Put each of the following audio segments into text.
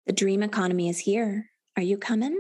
The dream economy is here. Are you coming?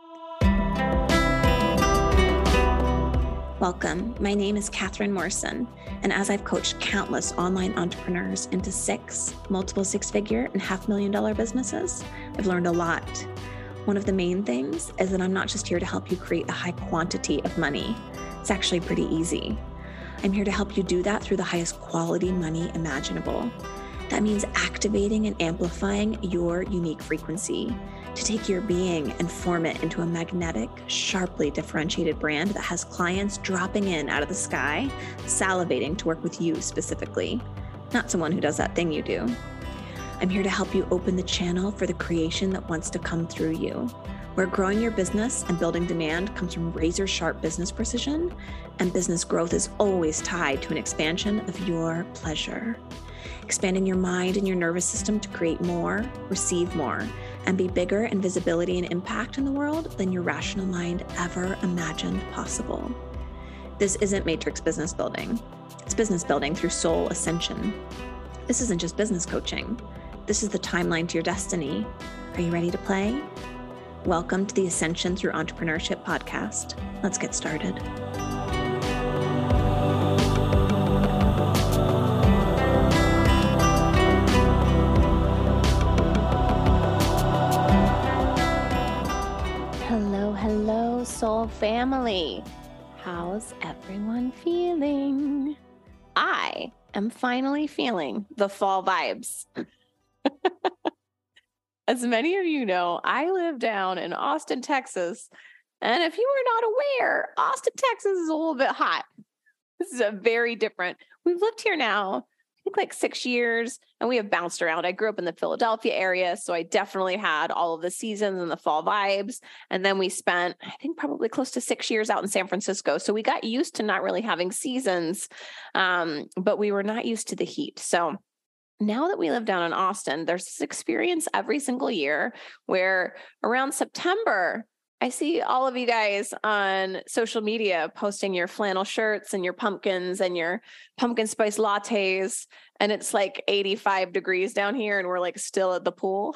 Welcome. My name is Catherine Morrison, and as I've coached countless online entrepreneurs into multiple six-figure and $500,000 businesses, I've learned a lot. One of the main things is that I'm not just here to help you create a high quantity of money. It's actually pretty easy. I'm here to help you do that through the highest quality money imaginable. That means activating and amplifying your unique frequency to take your being and form it into a magnetic, sharply differentiated brand that has clients dropping in out of the sky, salivating to work with you specifically, not someone who does that thing you do. I'm here to help you open the channel for the creation that wants to come through you, where growing your business and building demand comes from razor-sharp business precision, and business growth is always tied to an expansion of your pleasure. Expanding your mind and your nervous system to create more, receive more, and be bigger in visibility and impact in the world than your rational mind ever imagined possible. This isn't matrix business building. It's business building through soul ascension. This isn't just business coaching. This is the timeline to your destiny. Are you ready to play? Welcome to the Ascension Through Entrepreneurship podcast. Let's get started. Hello, soul family. How's everyone feeling? I am finally feeling the fall vibes. As many of you know, I live down in Austin, Texas. And if you are not aware, Austin, Texas is a little bit hot. This is a very different. We've lived here now, I think like 6 years, and we have bounced around. I grew up in the Philadelphia area, so I definitely had all of the seasons and the fall vibes. And then we spent, I think, probably close to 6 years out in San Francisco. So we got used to not really having seasons, but we were not used to the heat. So now that we live down in Austin, there's this experience every single year where around September, I see all of you guys on social media posting your flannel shirts and your pumpkins and your pumpkin spice lattes. And it's like 85 degrees down here and we're like still at the pool.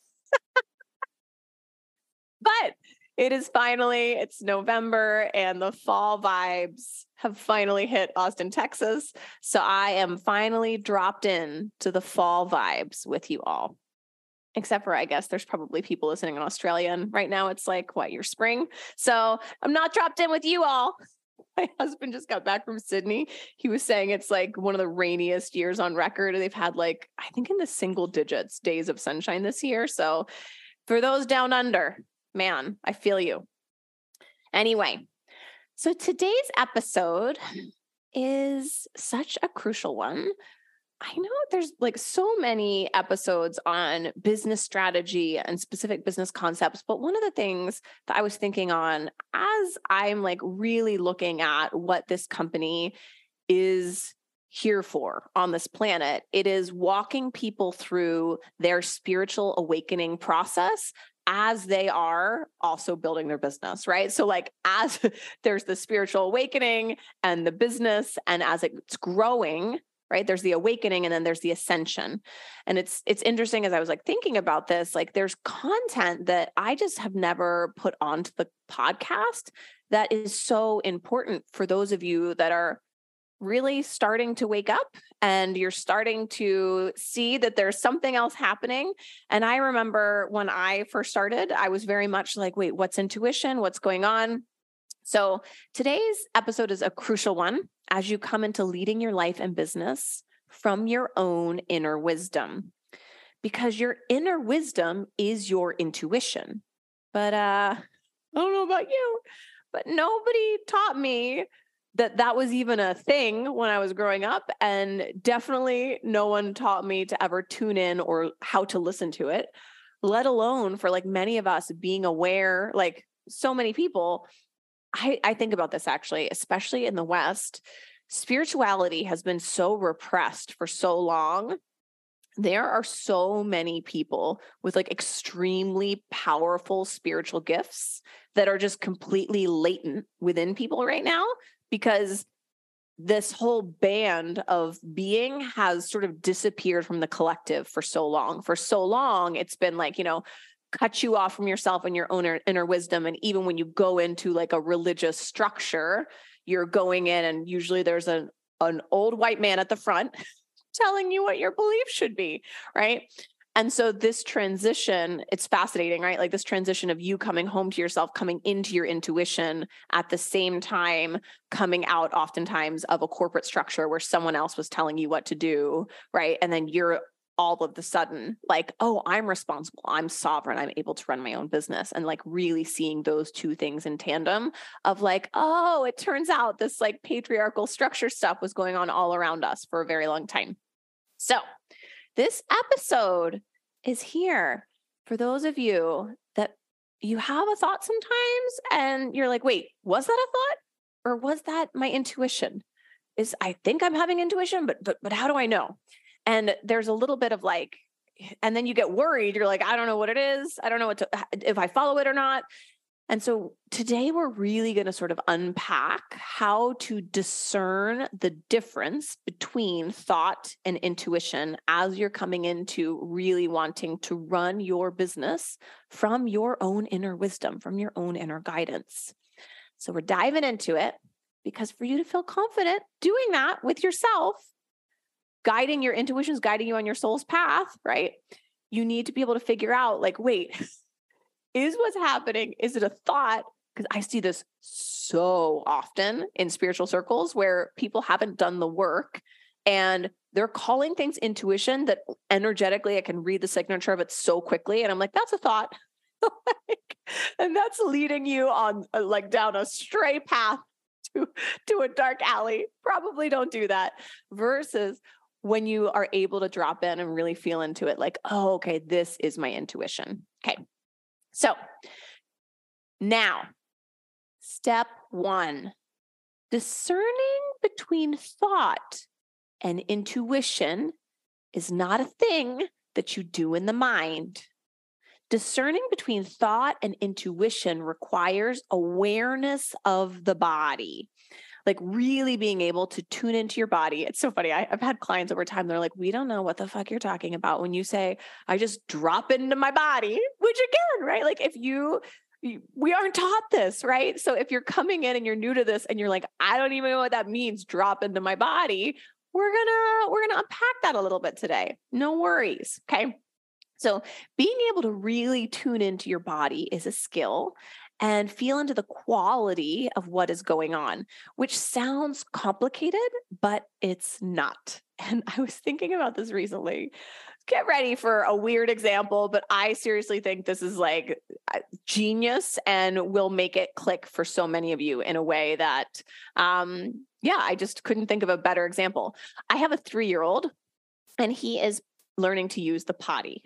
But it's November and the fall vibes have finally hit Austin, Texas. So I am finally dropped in to the fall vibes with you all. Except for, I guess, there's probably people listening in Australia. And right now it's like, your spring? So I'm not dropped in with you all. My husband just got back from Sydney. He was saying it's like one of the rainiest years on record. They've had I think in the single digits days of sunshine this year. So for those down under, man, I feel you. Anyway, so today's episode is such a crucial one. I know there's so many episodes on business strategy and specific business concepts, but one of the things that I was thinking on as I'm really looking at what this company is here for on this planet, it is walking people through their spiritual awakening process as they are also building their business, right? So as there's the spiritual awakening and the business, and as it's growing, right, there's the awakening and then there's the ascension. And it's interesting as I was thinking about this, there's content that I just have never put onto the podcast that is so important for those of you that are really starting to wake up and you're starting to see that there's something else happening. And I remember when I first started, I was very much wait, what's intuition? What's going on? So today's episode is a crucial one as you come into leading your life and business from your own inner wisdom, because your inner wisdom is your intuition. But I don't know about you, but nobody taught me that was even a thing when I was growing up. And definitely no one taught me to ever tune in or how to listen to it, let alone for many of us being aware, so many people. I think about this actually, especially in the West, spirituality has been so repressed for so long. There are so many people with extremely powerful spiritual gifts that are just completely latent within people right now, because this whole band of being has sort of disappeared from the collective for so long. For so long, it's been like, cut you off from yourself and your own inner wisdom. And even when you go into like a religious structure, you're going in and usually there's an old white man at the front telling you what your beliefs should be, right? And so this transition, it's fascinating, right? Like this transition of you coming home to yourself, coming into your intuition at the same time, coming out oftentimes of a corporate structure where someone else was telling you what to do, right? And then you're all of the sudden like, oh, I'm responsible, I'm sovereign, I'm able to run my own business. And like really seeing those two things in tandem of like, oh, it turns out this like patriarchal structure stuff was going on all around us for a very long time. So this episode is here for those of you that you have a thought sometimes and you're like, wait, was that a thought? Or was that my intuition? I think I'm having intuition, but how do I know? And there's a little bit of like, and then you get worried. You're like, I don't know what it is. I don't know if I follow it or not. And so today we're really going to sort of unpack how to discern the difference between thought and intuition as you're coming into really wanting to run your business from your own inner wisdom, from your own inner guidance. So we're diving into it because for you to feel confident doing that with yourself, guiding your intuitions, guiding you on your soul's path, right? You need to be able to figure out like, wait, is what's happening, is it a thought? Because I see this so often in spiritual circles where people haven't done the work and they're calling things intuition that energetically I can read the signature of it so quickly. And I'm like, that's a thought. And that's leading you on like down a stray path to a dark alley. Probably don't do that. Versus when you are able to drop in and really feel into it, like, oh, okay, this is my intuition. Okay. So now, step 1, discerning between thought and intuition is not a thing that you do in the mind. Discerning between thought and intuition requires awareness of the body. Like really being able to tune into your body. It's so funny. I've had clients over time. They're like, we don't know what the fuck you're talking about when you say, I just drop into my body, which again, right? Like if we aren't taught this, right? So if you're coming in and you're new to this and you're like, I don't even know what that means, drop into my body. We're going to unpack that a little bit today. No worries. Okay. So being able to really tune into your body is a skill and feel into the quality of what is going on, which sounds complicated, but it's not. And I was thinking about this recently. Get ready for a weird example, but I seriously think this is like genius and will make it click for so many of you in a way that, I just couldn't think of a better example. I have a 3-year-old and he is learning to use the potty.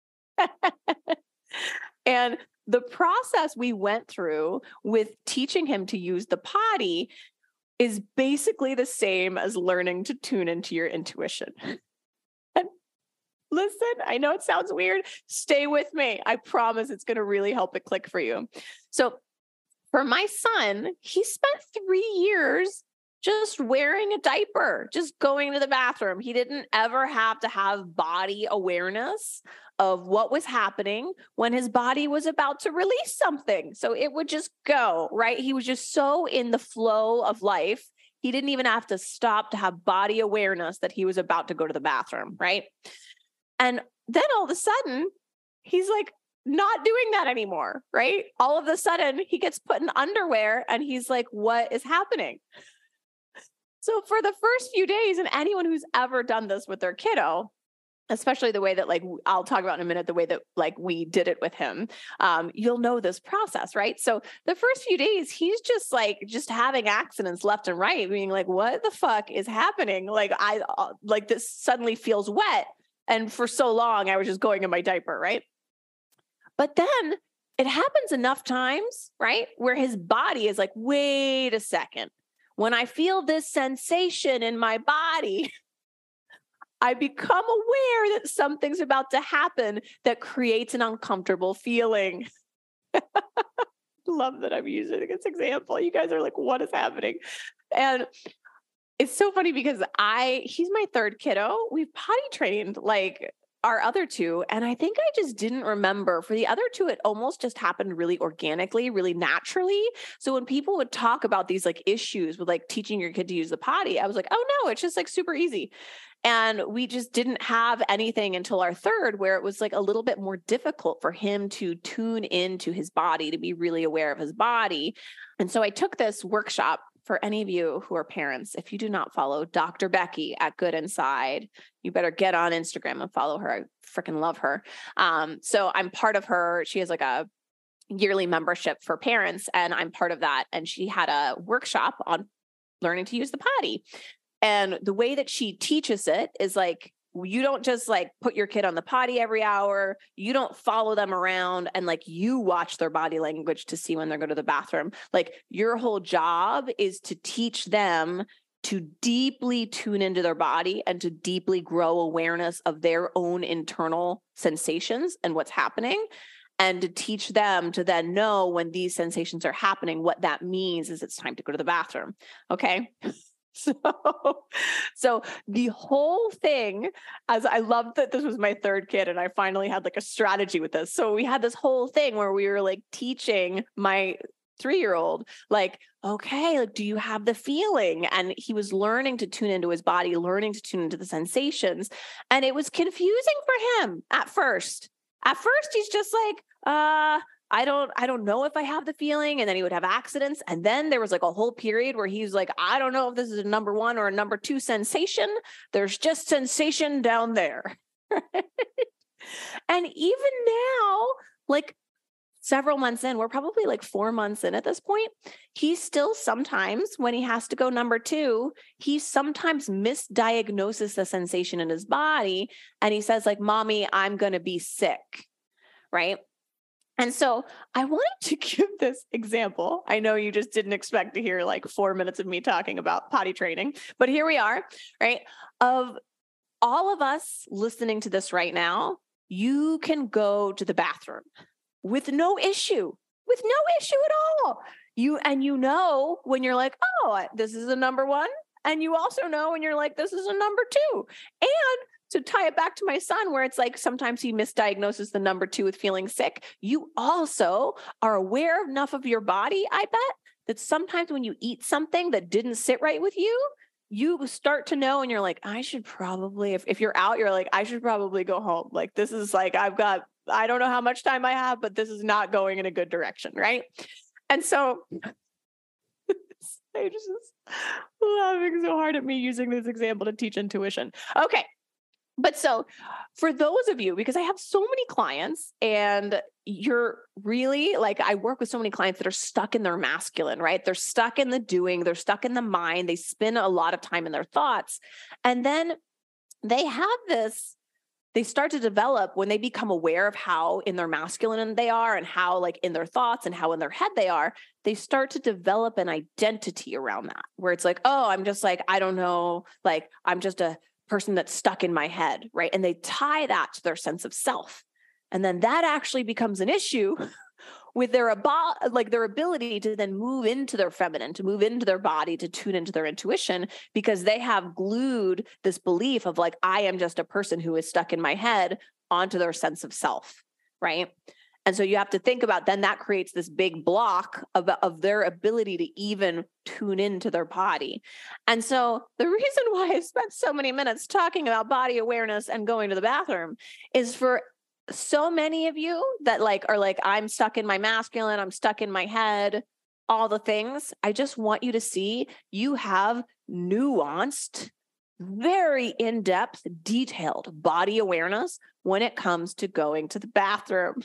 And the process we went through with teaching him to use the potty is basically the same as learning to tune into your intuition. And listen, I know it sounds weird. Stay with me. I promise it's going to really help it click for you. So for my son, he spent 3 years just wearing a diaper, just going to the bathroom. He didn't ever have to have body awareness of what was happening when his body was about to release something. So it would just go, right? He was just so in the flow of life. He didn't even have to stop to have body awareness that he was about to go to the bathroom, right? And then all of a sudden, he's like not doing that anymore, right? All of a sudden, he gets put in underwear and he's like, what is happening? So for the first few days, and anyone who's ever done this with their kiddo, especially the way that like, I'll talk about in a minute, the way that like we did it with him, you'll know this process, right? So the first few days, he's just having accidents left and right, being like, what the fuck is happening? Like like this suddenly feels wet. And for so long, I was just going in my diaper, right? But then it happens enough times, right? Where his body is like, wait a second. When I feel this sensation in my body, I become aware that something's about to happen that creates an uncomfortable feeling. Love that I'm using this example. You guys are like, what is happening? And It's so funny because he's my third kiddo. We've potty trained like our other two. And I think I just didn't remember. For the other two, it almost just happened really organically, really naturally. So when people would talk about these like issues with like teaching your kid to use the potty, I was like, oh no, it's just like super easy. And we just didn't have anything until our third where it was like a little bit more difficult for him to tune into his body, to be really aware of his body. And so I took this workshop. For any of you who are parents, if you do not follow Dr. Becky at Good Inside, you better get on Instagram and follow her. I freaking love her. So I'm part of her. She has like a yearly membership for parents, and I'm part of that. And she had a workshop on learning to use the potty. And the way that she teaches it is like, you don't just like put your kid on the potty every hour. You don't follow them around and like you watch their body language to see when they're going to the bathroom. Like your whole job is to teach them to deeply tune into their body and to deeply grow awareness of their own internal sensations and what's happening. And to teach them to then know when these sensations are happening, what that means is it's time to go to the bathroom. Okay. So the whole thing, as I loved that this was my third kid and I finally had like a strategy with this. So we had this whole thing where we were like teaching my 3-year-old, like, okay, like, do you have the feeling? And he was learning to tune into his body, learning to tune into the sensations. And it was confusing for him at first. At first, he's just like, I don't know if I have the feeling. And then he would have accidents. And then there was like a whole period where he's like, I don't know if this is a number 1 or a number 2 sensation. There's just sensation down there. And even now, like several months in, we're probably like 4 months in at this point. He still sometimes, when he has to go number 2, he sometimes misdiagnoses the sensation in his body. And he says like, Mommy, I'm going to be sick. Right. And so I wanted to give this example. I know you just didn't expect to hear like 4 minutes of me talking about potty training, but here we are, right? Of all of us listening to this right now, you can go to the bathroom with no issue at all. You know when you're like, oh, this is a number 1. And you also know when you're like, this is a number 2. And to tie it back to my son, where it's like sometimes he misdiagnoses the number 2 with feeling sick, you also are aware enough of your body, I bet, that sometimes when you eat something that didn't sit right with you, you start to know and you're like, I should probably, if you're out, you're like, I should probably go home. Like, this is like, I don't know how much time I have, but this is not going in a good direction, right? And so I'm just laughing so hard at me using this example to teach intuition. Okay. But so for those of you, because I have so many clients and you're really like, I work with so many clients that are stuck in their masculine, right? They're stuck in the doing, they're stuck in the mind. They spend a lot of time in their thoughts. And then they have this, they start to develop when they become aware of how in their masculine they are and how like in their thoughts and how in their head they are, they start to develop an identity around that where it's like, oh, I'm just like, I don't know, like I'm just a person that's stuck in my head, right? And they tie that to their sense of self. And then that actually becomes an issue with their ability to then move into their feminine, to move into their body, to tune into their intuition, because they have glued this belief of like, I am just a person who is stuck in my head onto their sense of self, right? And so you have to think about, then that creates this big block of their ability to even tune into their body. And so the reason why I spent so many minutes talking about body awareness and going to the bathroom is for so many of you that like are like, I'm stuck in my masculine, I'm stuck in my head, all the things. I just want you to see you have nuanced, very in-depth, detailed body awareness when it comes to going to the bathroom.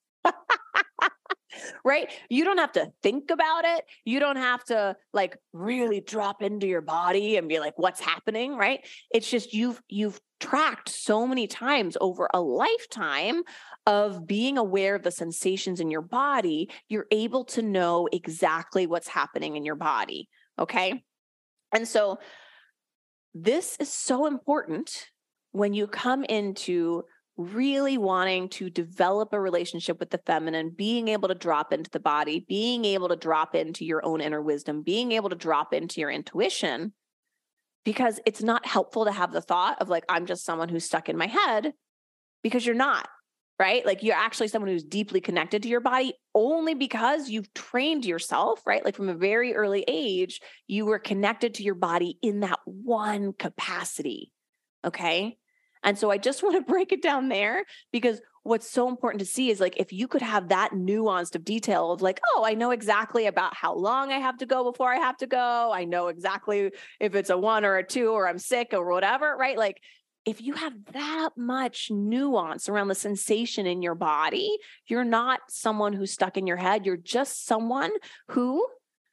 Right? You don't have to think about it. You don't have to like really drop into your body and be like, what's happening? Right? It's just you've tracked so many times over a lifetime of being aware of the sensations in your body. You're able to know exactly what's happening in your body. Okay. And so this is so important when you come into really wanting to develop a relationship with the feminine, being able to drop into the body, being able to drop into your own inner wisdom, being able to drop into your intuition. because it's not helpful to have the thought of like, I'm just someone who's stuck in my head, because you're not, right? Like you're actually someone who's deeply connected to your body only because you've trained yourself, right? Like from a very early age, you were connected to your body in that one capacity. Okay. And so I just want to break it down there, because what's so important to see is like, if you could have that nuanced of detail of like, oh, I know exactly about how long I have to go before I have to go. I know exactly if it's a 1 or a 2 or I'm sick or whatever, right? Like if you have that much nuance around the sensation in your body, you're not someone who's stuck in your head. You're just someone who,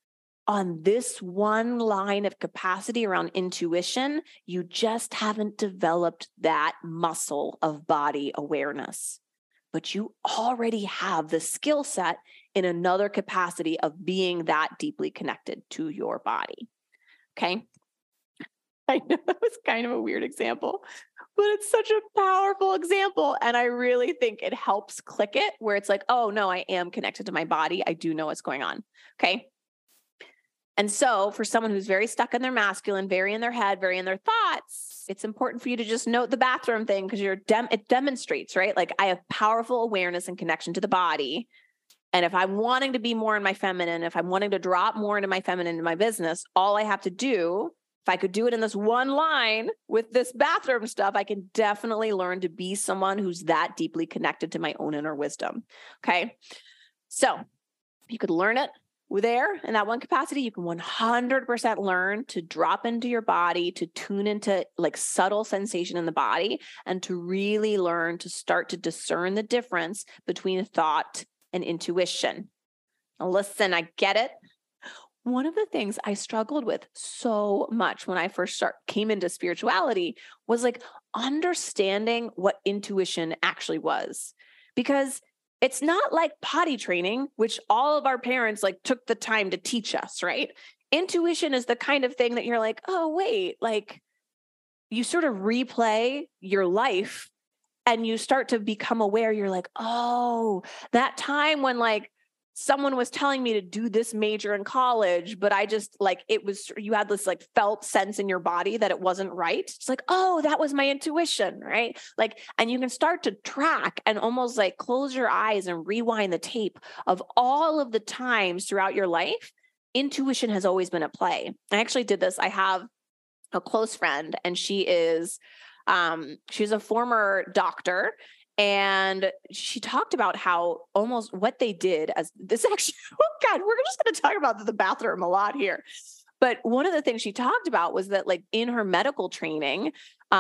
on this one line of capacity around intuition, you just haven't developed that muscle of body awareness. But you already have the skill set in another capacity of being that deeply connected to your body. Okay. I know that was kind of a weird example, but it's such a powerful example. And I really think it helps click it where it's like, oh, no, I am connected to my body. I do know what's going on. Okay. And so for someone who's very stuck in their masculine, very in their head, very in their thoughts, it's important for you to just note the bathroom thing, because it demonstrates, right? Like I have powerful awareness and connection to the body. And if I'm wanting to be more in my feminine, if I'm wanting to drop more into my feminine in my business, all I have to do, if I could do it in this one line with this bathroom stuff, I can definitely learn to be someone who's that deeply connected to my own inner wisdom. Okay. So you could learn it there in that one capacity. You can 100% learn to drop into your body, to tune into like subtle sensation in the body, and to really learn to start to discern the difference between thought and intuition. Now, listen, I get it. One of the things I struggled with so much when I first came into spirituality was like understanding what intuition actually was, because it's not like potty training, which all of our parents like took the time to teach us, right? Intuition is the kind of thing that you're like, oh, wait, like you sort of replay your life and you start to become aware. You're like, oh, that time when like someone was telling me to do this major in college, but I just like, it was, you had this like felt sense in your body that it wasn't right. It's like, oh, that was my intuition, right? Like, and you can start to track and almost like close your eyes and rewind the tape of all of the times throughout your life. Intuition has always been at play. I actually did this. I have a close friend, and she's a former doctor. And she talked about how almost what they did as this actually, oh God, we're just going to talk about the bathroom a lot here. But one of the things she talked about was that like in her medical training,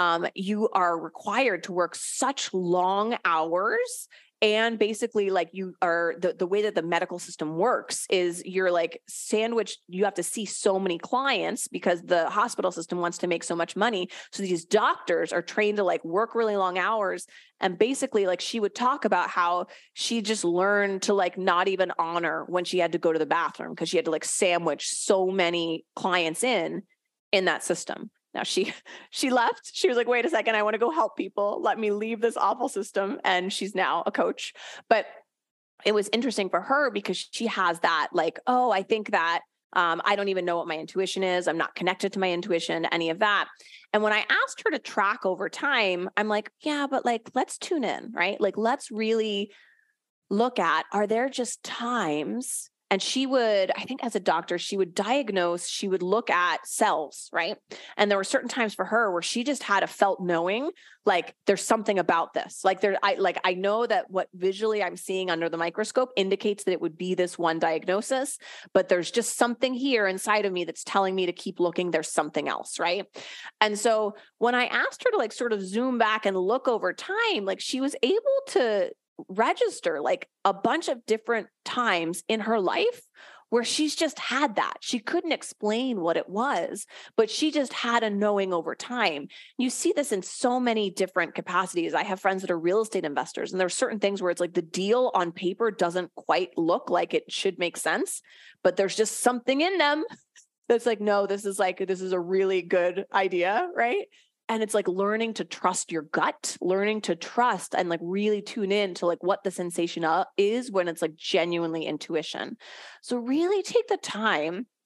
you are required to work such long hours. And basically like you are the way that the medical system works is you're like sandwiched. You have to see so many clients because the hospital system wants to make so much money. So these doctors are trained to like work really long hours. And basically like she would talk about how she just learned to like not even honor when she had to go to the bathroom, because she had to like sandwich so many clients in that system. Now she left. She was like, wait a second, I want to go help people. Let me leave this awful system. And she's now a coach. But it was interesting for her because she has that like, oh, I think that I don't even know what my intuition is. I'm not connected to my intuition, any of that. And when I asked her to track over time, I'm like, yeah, but like, let's tune in, right? Like, let's really look at, are there just times? And she would, I think as a doctor, she would diagnose, she would look at cells, right? And there were certain times for her where she just had a felt knowing, like there's something about this. Like I know that what visually I'm seeing under the microscope indicates that it would be this one diagnosis, but there's just something here inside of me that's telling me to keep looking. There's something else, right? And so when I asked her to like sort of zoom back and look over time, like she was able to register like a bunch of different times in her life where she's just had that. She couldn't explain what it was, but she just had a knowing over time. You see this in so many different capacities. I have friends that are real estate investors, and there are certain things where it's like the deal on paper doesn't quite look like it should make sense, but there's just something in them that's like, no, this is a really good idea, right? And it's like learning to trust your gut, learning to trust and like really tune in to like what the sensation is when it's like genuinely intuition. So really take the time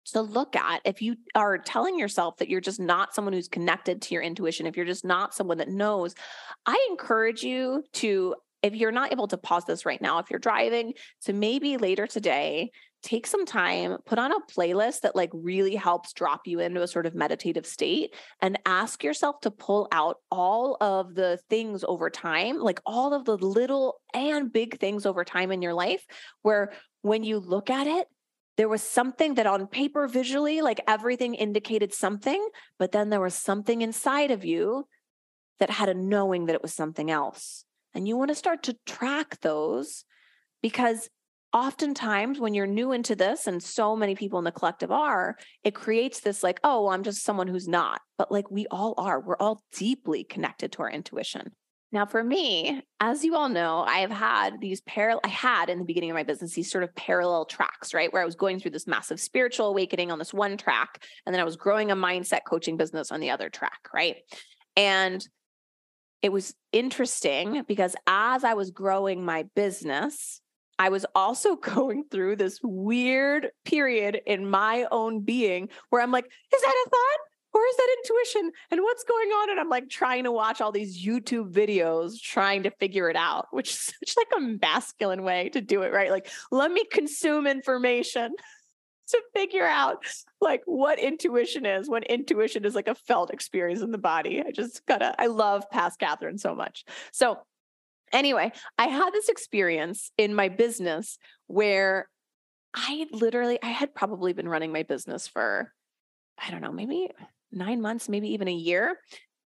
to look at. If you are telling yourself that you're just not someone who's connected to your intuition, if you're just not someone that knows, I encourage you to, if you're not able to pause this right now, if you're driving, to maybe later today, take some time, put on a playlist that like really helps drop you into a sort of meditative state, and ask yourself to pull out all of the things over time, like all of the little and big things over time in your life, where when you look at it, there was something that on paper, visually, like everything indicated something, but then there was something inside of you that had a knowing that it was something else. And you want to start to track those, because oftentimes when you're new into this, and so many people in the collective are, it creates this like, oh, well, I'm just someone who's not. But like we all are, we're all deeply connected to our intuition. Now, for me, as you all know, I had in the beginning of my business, these sort of parallel tracks, right? Where I was going through this massive spiritual awakening on this one track, and then I was growing a mindset coaching business on the other track, right? And it was interesting because as I was growing my business, I was also going through this weird period in my own being where I'm like, is that a thought? Or is that intuition? And what's going on? And I'm like trying to watch all these YouTube videos, trying to figure it out, which is such like a masculine way to do it, right? Like, let me consume information to figure out like what intuition is, when intuition is like a felt experience in the body. I love past Catherine so much. So anyway, I had this experience in my business where I had probably been running my business for, I don't know, maybe 9 months, maybe even a year.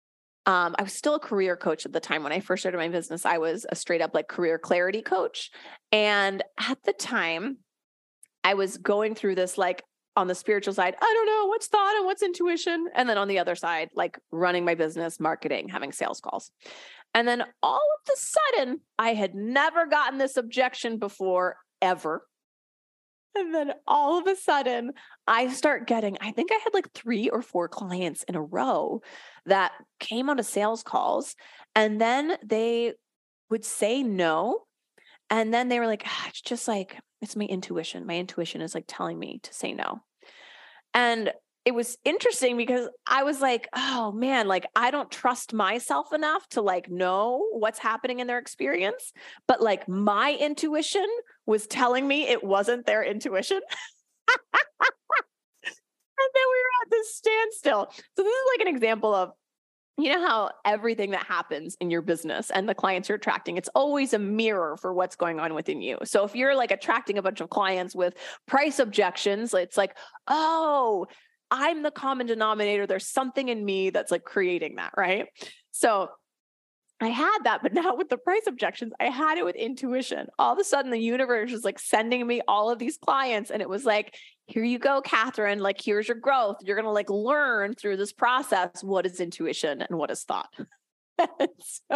I was still a career coach at the time. When I first started my business, I was a straight up like career clarity coach. And at the time, I was going through this, like on the spiritual side, I don't know what's thought and what's intuition. And then on the other side, like running my business, marketing, having sales calls. And then all of a sudden, I had never gotten this objection before, ever. And then all of a sudden, I think I had like 3 or 4 clients in a row that came onto sales calls, and then they would say no. And then they were like, it's just like, it's my intuition. My intuition is like telling me to say no. And it was interesting because I was like, oh man, like I don't trust myself enough to like know what's happening in their experience. But like my intuition was telling me it wasn't their intuition. And then we were at this standstill. So this is like an example of, you know how everything that happens in your business and the clients you're attracting, it's always a mirror for what's going on within you. So if you're like attracting a bunch of clients with price objections, it's like, oh, I'm the common denominator. There's something in me that's like creating that, right? So I had that, but now with the price objections, I had it with intuition. All of a sudden, the universe was like sending me all of these clients. And it was like, here you go, Catherine, like, here's your growth. You're going to like learn through this process, what is intuition and what is thought. So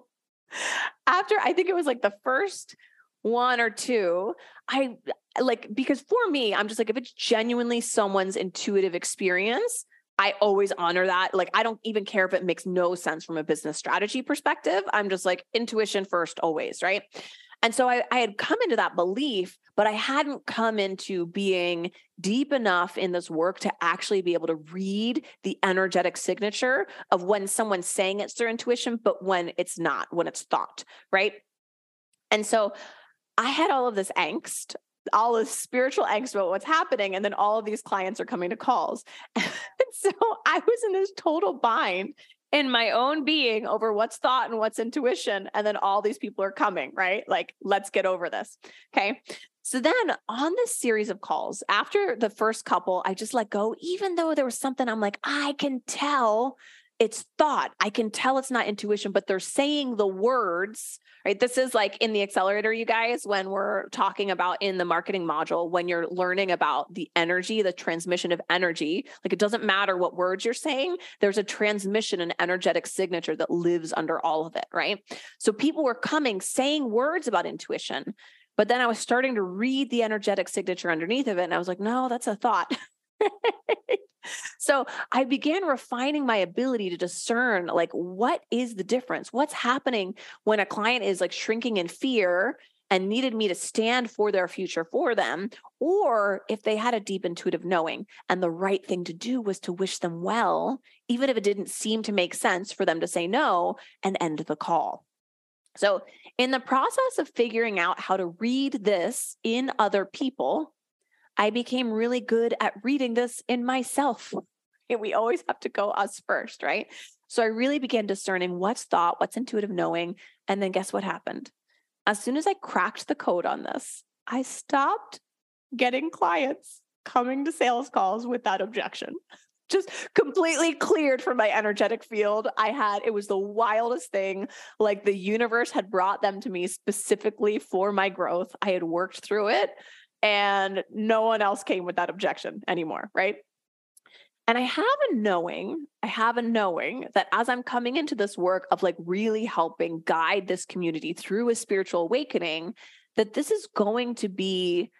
after, I think it was like the first 1 or 2, I like, because for me, I'm just like, if it's genuinely someone's intuitive experience, I always honor that. Like, I don't even care if it makes no sense from a business strategy perspective. I'm just like intuition first, always. Right. And so I had come into that belief, but I hadn't come into being deep enough in this work to actually be able to read the energetic signature of when someone's saying it's their intuition, but when it's not, when it's thought. Right. And so I had all of this angst, all this spiritual angst about what's happening. And then all of these clients are coming to calls. And so I was in this total bind in my own being over what's thought and what's intuition. And then all these people are coming, right? Like, let's get over this. Okay. So then on this series of calls, after the first couple, I just let go, even though there was something I'm like, I can tell it's thought. I can tell it's not intuition, but they're saying the words, right? This is like in the accelerator, you guys, when we're talking about in the marketing module, when you're learning about the energy, the transmission of energy, like it doesn't matter what words you're saying, there's a transmission, an energetic signature that lives under all of it, right? So people were coming, saying words about intuition, but then I was starting to read the energetic signature underneath of it. And I was like, no, that's a thought. So I began refining my ability to discern, like, what is the difference? What's happening when a client is like shrinking in fear and needed me to stand for their future for them, or if they had a deep intuitive knowing and the right thing to do was to wish them well, even if it didn't seem to make sense for them to say no and end the call. So, in the process of figuring out how to read this in other people, I became really good at reading this in myself. And we always have to go us first, right? So I really began discerning what's thought, what's intuitive knowing. And then guess what happened? As soon as I cracked the code on this, I stopped getting clients coming to sales calls with that objection. Just completely cleared from my energetic field. It was the wildest thing. Like the universe had brought them to me specifically for my growth. I had worked through it and no one else came with that objection anymore, right? And I have a knowing that as I'm coming into this work of like really helping guide this community through a spiritual awakening, that this is going to be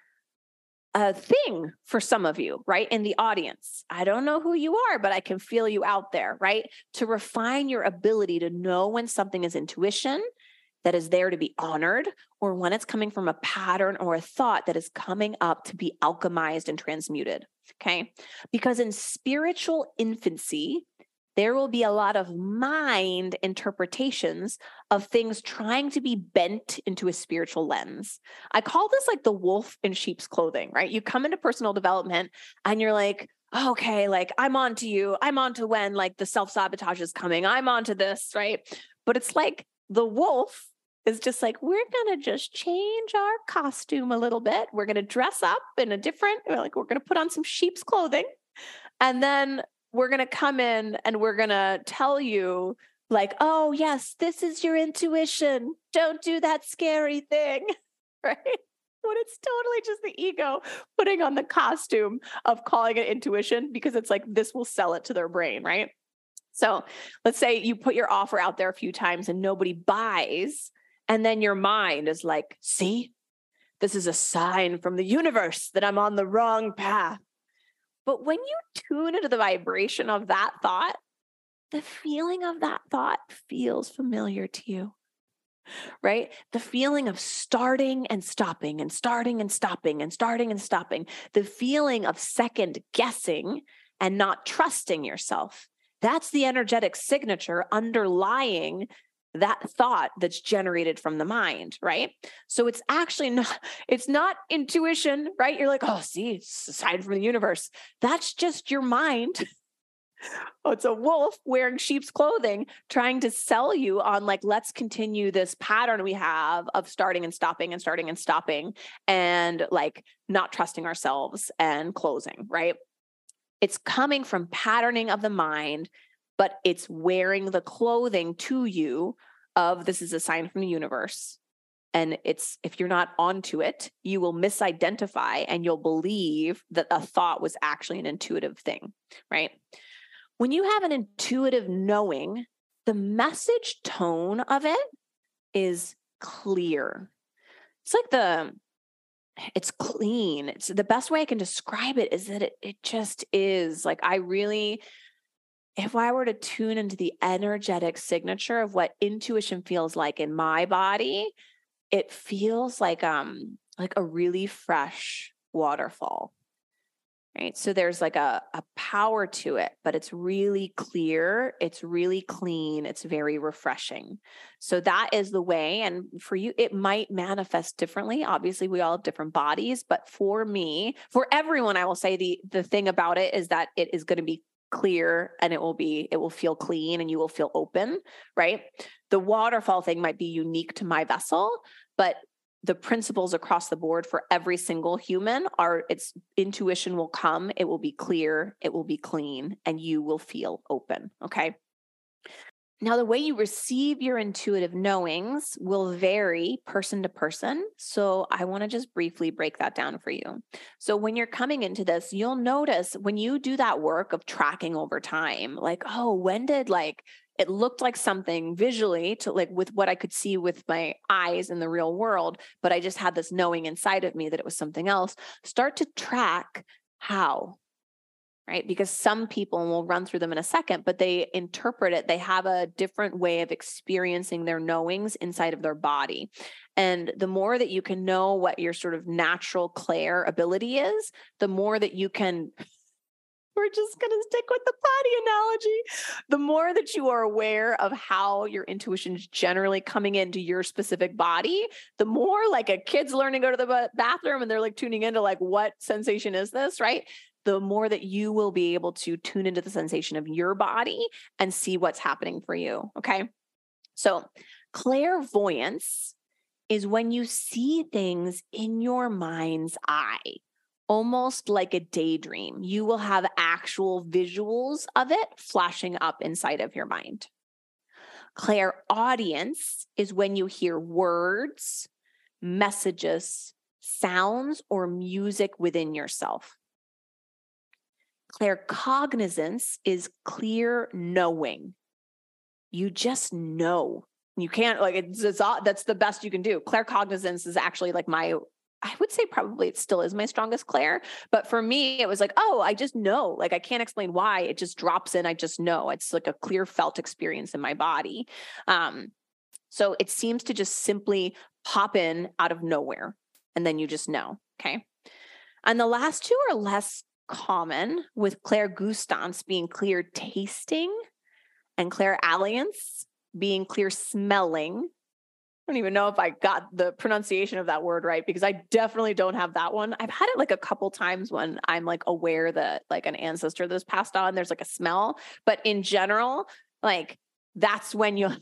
a thing for some of you, right? In the audience. I don't know who you are, but I can feel you out there, right? To refine your ability to know when something is intuition that is there to be honored, or when it's coming from a pattern or a thought that is coming up to be alchemized and transmuted. Okay. Because in spiritual infancy, there will be a lot of mind interpretations of things trying to be bent into a spiritual lens. I call this like the wolf in sheep's clothing, right? You come into personal development and you're like, okay, like I'm on to you. I'm on to when like the self-sabotage is coming. I'm on to this, right? But it's like the wolf is just like, we're going to just change our costume a little bit. We're going to dress up in a different, like we're going to put on some sheep's clothing. And then we're going to come in and we're going to tell you like, oh yes, this is your intuition. Don't do that scary thing, right? When it's totally just the ego putting on the costume of calling it intuition because it's like, this will sell it to their brain, right? So let's say you put your offer out there a few times and nobody buys. And then your mind is like, see, this is a sign from the universe that I'm on the wrong path. But when you tune into the vibration of that thought, the feeling of that thought feels familiar to you, right? The feeling of starting and stopping and starting and stopping and starting and stopping, the feeling of second guessing and not trusting yourself. That's the energetic signature underlying that thought that's generated from the mind, right? So it's actually not intuition, right? You're like, oh, see, it's a sign from the universe. That's just your mind. Oh, it's a wolf wearing sheep's clothing trying to sell you on like, let's continue this pattern we have of starting and stopping and starting and stopping and like not trusting ourselves and closing, right? It's coming from patterning of the mind, but it's wearing the clothing to you of this is a sign from the universe. And it's, if you're not onto it, you will misidentify and you'll believe that a thought was actually an intuitive thing, right? When you have an intuitive knowing, the message tone of it is clear. It's like it's clean. It's the best way I can describe it is that it just is like, if I were to tune into the energetic signature of what intuition feels like in my body, it feels like a really fresh waterfall, right? So there's like a power to it, but it's really clear. It's really clean. It's very refreshing. So that is the way. And for you, it might manifest differently. Obviously, we all have different bodies, but for me, for everyone, I will say the thing about it is that it is going to be clear and it will feel clean and you will feel open, right? The waterfall thing might be unique to my vessel, but the principles across the board for every single human are its intuition will come, it will be clear, it will be clean, and you will feel open. Okay. Now, the way you receive your intuitive knowings will vary person to person. So I want to just briefly break that down for you. So when you're coming into this, you'll notice when you do that work of tracking over time, like, oh, when did like it looked like something visually to like with what I could see with my eyes in the real world, but I just had this knowing inside of me that it was something else. Start to track how. Right? Because some people, and we'll run through them in a second, but they interpret it. They have a different way of experiencing their knowings inside of their body. And the more that you can know what your sort of natural clair ability is, the more that you can, we're just going to stick with the potty analogy. The more that you are aware of how your intuition is generally coming into your specific body, the more like a kid's learning to go to the bathroom and they're like tuning into like, what sensation is this, right? The more that you will be able to tune into the sensation of your body and see what's happening for you. Okay. So clairvoyance is when you see things in your mind's eye, almost like a daydream. You will have actual visuals of it flashing up inside of your mind. Clairaudience is when you hear words, messages, sounds, or music within yourself. Claircognizance is clear knowing. You just know. You can't that's the best you can do. Claircognizance is actually like I would say probably it still is my strongest clair. But for me, it was like, oh, I just know. Like I can't explain why. It just drops in. I just know. It's like a clear felt experience in my body. So it seems to just simply pop in out of nowhere. And then you just know. Okay. And the last two are less common, with clairgustance being clear tasting and clairalliance being clear smelling. I don't even know if I got the pronunciation of that word right, because I definitely don't have that one. I've had it like a couple times when I'm like aware that like an ancestor that's passed on, there's like a smell, but in general, like that's when you'll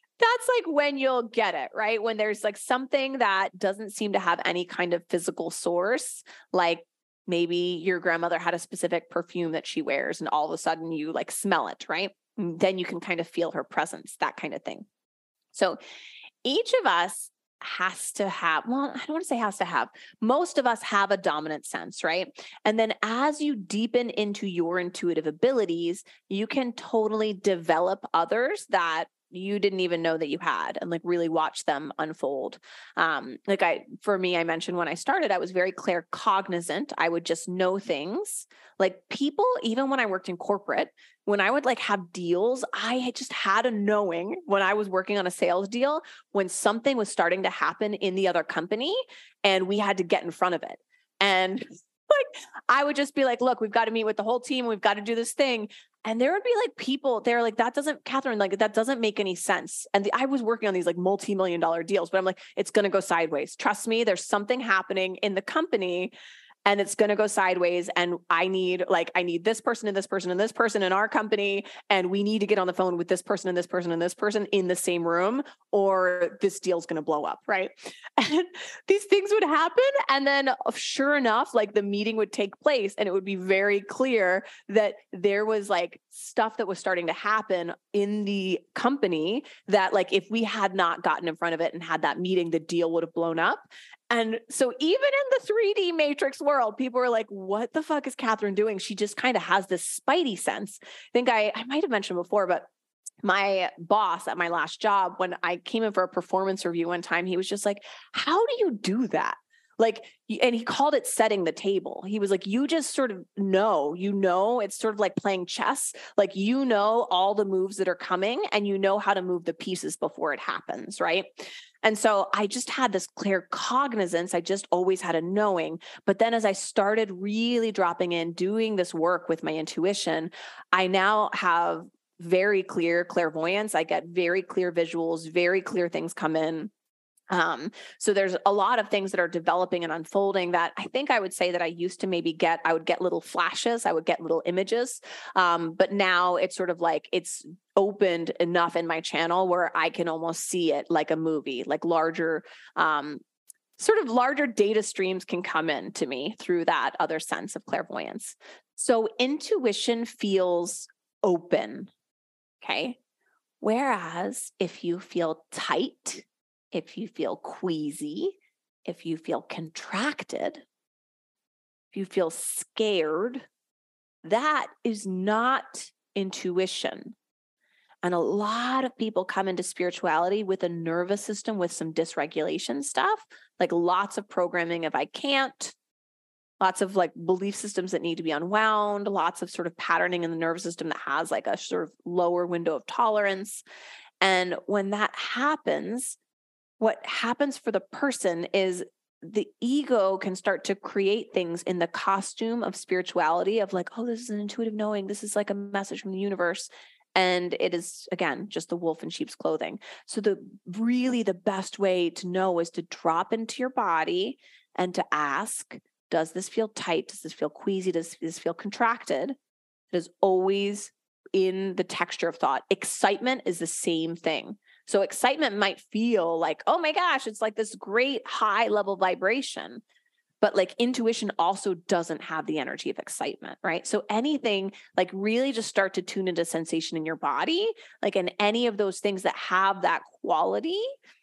get it, right? When there's like something that doesn't seem to have any kind of physical source, like maybe your grandmother had a specific perfume that she wears and all of a sudden you like smell it, right? And then you can kind of feel her presence, that kind of thing. So each of us has to have, well, I don't want to say has to have, most of us have a dominant sense, right? And then as you deepen into your intuitive abilities, you can totally develop others that you didn't even know that you had, and like really watch them unfold. For me, I mentioned when I started, I was very claircognizant. I would just know things like people, even when I worked in corporate, when I would like have deals, I just had a knowing when I was working on a sales deal, when something was starting to happen in the other company and we had to get in front of it. And like, I would just be like, look, we've got to meet with the whole team. We've got to do this thing. And there would be like people, they're like, Catherine, like that doesn't make any sense. And I was working on these like multi-million-dollar deals, but I'm like, it's going to go sideways. Trust me, there's something happening in the company and it's going to go sideways. And I need this person and this person and this person in our company. And we need to get on the phone with this person and this person and this person in the same room, or this deal's going to blow up. Right. And these things would happen. And then sure enough, like the meeting would take place and it would be very clear that there was like stuff that was starting to happen in the company that like, if we had not gotten in front of it and had that meeting, the deal would have blown up. And so even in the 3D matrix world, people were like, what the fuck is Catherine doing? She just kind of has this spidey sense. I think I might have mentioned before, but my boss at my last job, when I came in for a performance review one time, he was just like, how do you do that? Like, and he called it setting the table. He was like, you just sort of know, it's sort of like playing chess. Like, all the moves that are coming and you know how to move the pieces before it happens. Right. And so I just had this claircognizance. I just always had a knowing. But then as I started really dropping in, doing this work with my intuition, I now have very clear clairvoyance. I get very clear visuals, very clear things come in. So there's a lot of things that are developing and unfolding that I think I would say that I used to I would get little flashes, I would get little images. But now it's sort of like it's opened enough in my channel where I can almost see it like a movie, like larger data streams can come in to me through that other sense of clairvoyance. So intuition feels open. Okay. Whereas if you feel tight, if you feel queasy, if you feel contracted, if you feel scared, that is not intuition. And a lot of people come into spirituality with a nervous system with some dysregulation stuff, like lots of programming if I can't, lots of like belief systems that need to be unwound, lots of sort of patterning in the nervous system that has like a sort of lower window of tolerance. And when that happens, what happens for the person is the ego can start to create things in the costume of spirituality of like, oh, this is an intuitive knowing. This is like a message from the universe. And it is, again, just the wolf in sheep's clothing. So the best way to know is to drop into your body and to ask, does this feel tight? Does this feel queasy? Does this feel contracted? It is always in the texture of thought. Excitement is the same thing. So excitement might feel like, oh my gosh, it's like this great high level vibration. But like intuition also doesn't have the energy of excitement, right? So anything like really just start to tune into sensation in your body, like in any of those things that have that quality,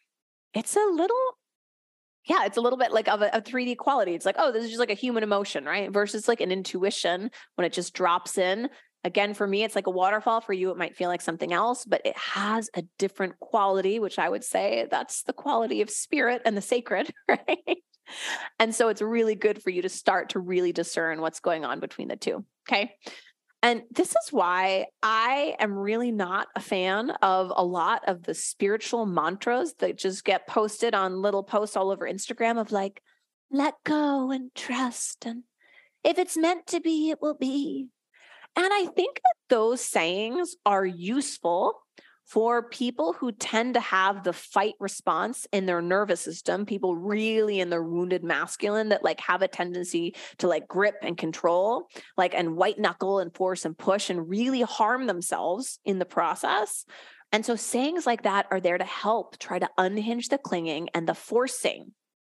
it's a little, yeah, it's a little bit like of a 3D quality. It's like, oh, this is just like a human emotion, right? Versus like an intuition when it just drops in. Again, for me, it's like a waterfall. For you, it might feel like something else, but it has a different quality, which I would say that's the quality of spirit and the sacred, right? And so it's really good for you to start to really discern what's going on between the two. Okay. And this is why I am really not a fan of a lot of the spiritual mantras that just get posted on little posts all over Instagram of like, let go and trust. And if it's meant to be, it will be. And I think that those sayings are useful for people who tend to have the fight response in their nervous system, people really in their wounded masculine that like have a tendency to like grip and control, like and white knuckle and force and push and really harm themselves in the process. And so sayings like that are there to help try to unhinge the clinging and the forcing.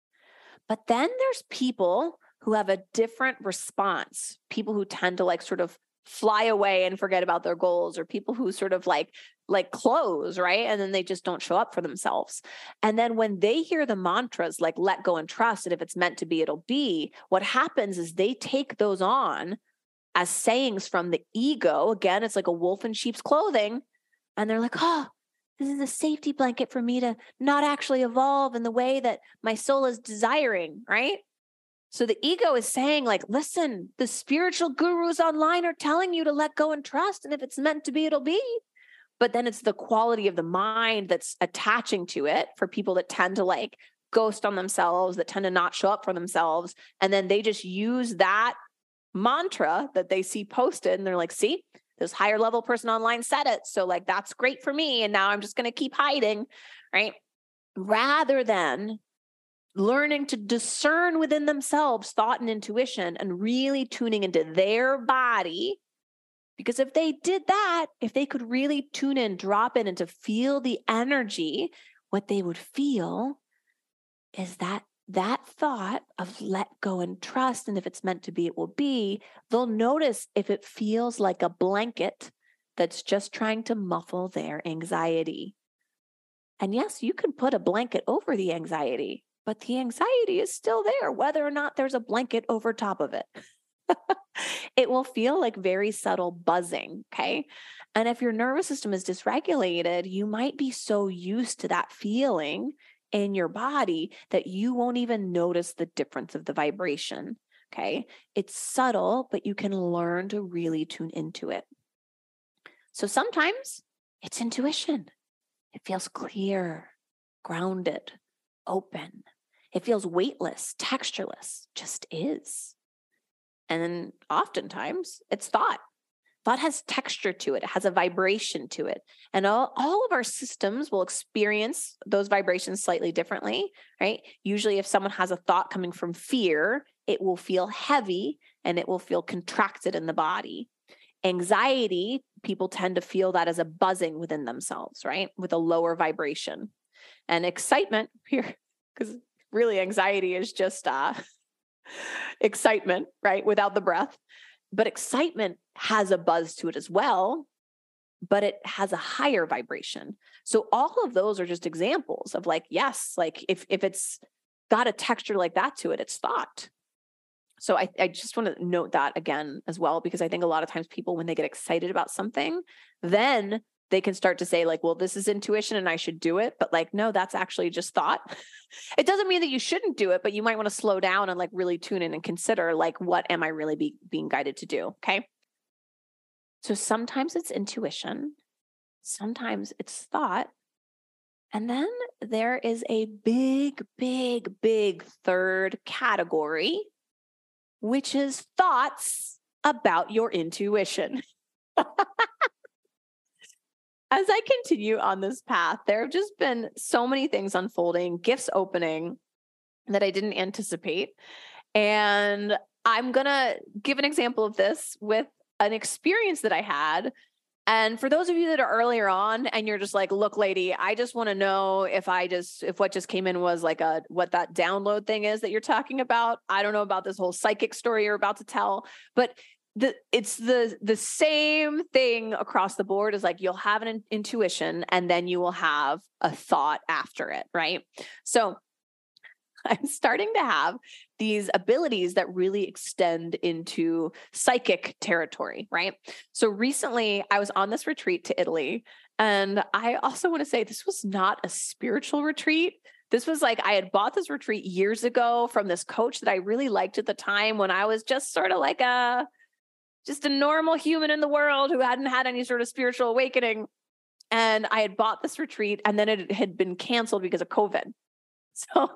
But then there's people who have a different response, people who tend to like sort of fly away and forget about their goals, or people who sort of like close, right? And then they just don't show up for themselves. And then when they hear the mantras like let go and trust, and if it's meant to be, it'll be, what happens is they take those on as sayings from the ego. Again, it's like a wolf in sheep's clothing. And they're like, oh, this is a safety blanket for me to not actually evolve in the way that my soul is desiring, right? So the ego is saying like, listen, the spiritual gurus online are telling you to let go and trust. And if it's meant to be, it'll be. But then it's the quality of the mind that's attaching to it for people that tend to like ghost on themselves, that tend to not show up for themselves. And then they just use that mantra that they see posted and they're like, see, this higher level person online said it. So like, that's great for me. And now I'm just going to keep hiding, right? Rather than learning to discern within themselves thought and intuition and really tuning into their body. Because if they did that, if they could really tune in, drop in, and to feel the energy, what they would feel is that thought of let go and trust. And if it's meant to be, it will be. They'll notice if it feels like a blanket that's just trying to muffle their anxiety. And yes, you can put a blanket over the anxiety, but the anxiety is still there, whether or not there's a blanket over top of it. It will feel like very subtle buzzing, okay? And if your nervous system is dysregulated, you might be so used to that feeling in your body that you won't even notice the difference of the vibration, okay? It's subtle, but you can learn to really tune into it. So sometimes it's intuition. It feels clear, grounded, open. It feels weightless, textureless, just is. And then oftentimes it's thought. Thought has texture to it. It has a vibration to it. And all of our systems will experience those vibrations slightly differently, right? Usually if someone has a thought coming from fear, it will feel heavy and it will feel contracted in the body. Anxiety, people tend to feel that as a buzzing within themselves, right? With a lower vibration. And excitement here, because really anxiety is just excitement, right? Without the breath. But excitement has a buzz to it as well, but it has a higher vibration. So all of those are just examples of like, yes, like if it's got a texture like that to it, it's thought. So I just want to note that again as well, because I think a lot of times people, when they get excited about something, then they can start to say like, well, this is intuition and I should do it. But like, no, that's actually just thought. It doesn't mean that you shouldn't do it, but you might want to slow down and like really tune in and consider like, what am I really being guided to do? Okay. So sometimes it's intuition. Sometimes it's thought. And then there is a big, big, big third category, which is thoughts about your intuition. As I continue on this path, there have just been so many things unfolding, gifts opening that I didn't anticipate. And I'm going to give an example of this with an experience that I had. And for those of you that are earlier on and you're just like, look, lady, I just want to know if what just came in was like what that download thing is that you're talking about. I don't know about this whole psychic story you're about to tell, but it's the same thing across the board. Is like, you'll have an intuition and then you will have a thought after it. Right. So I'm starting to have these abilities that really extend into psychic territory, right? So recently I was on this retreat to Italy, and I also want to say this was not a spiritual retreat. This was like, I had bought this retreat years ago from this coach that I really liked at the time when I was just sort of like just a normal human in the world who hadn't had any sort of spiritual awakening. And I had bought this retreat and then it had been canceled because of COVID. So